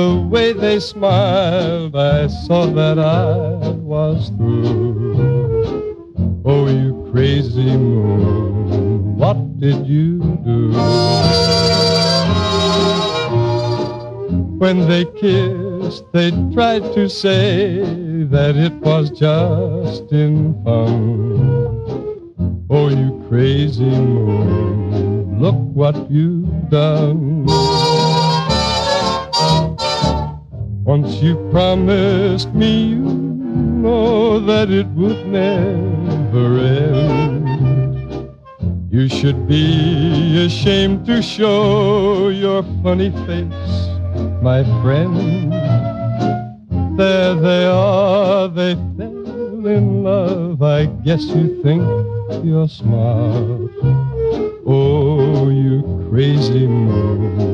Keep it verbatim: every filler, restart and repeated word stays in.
the way they smiled, I saw that I was through. Oh, you crazy moon, what did you do? When they kissed, they tried to say that it was just in fun. Oh, you crazy moon, look what you've done. Once you promised me, you know that it would never end. You should be ashamed to show your funny face, my friend. There they are, they fell in love. I guess you think you're smart. Oh, you crazy moon,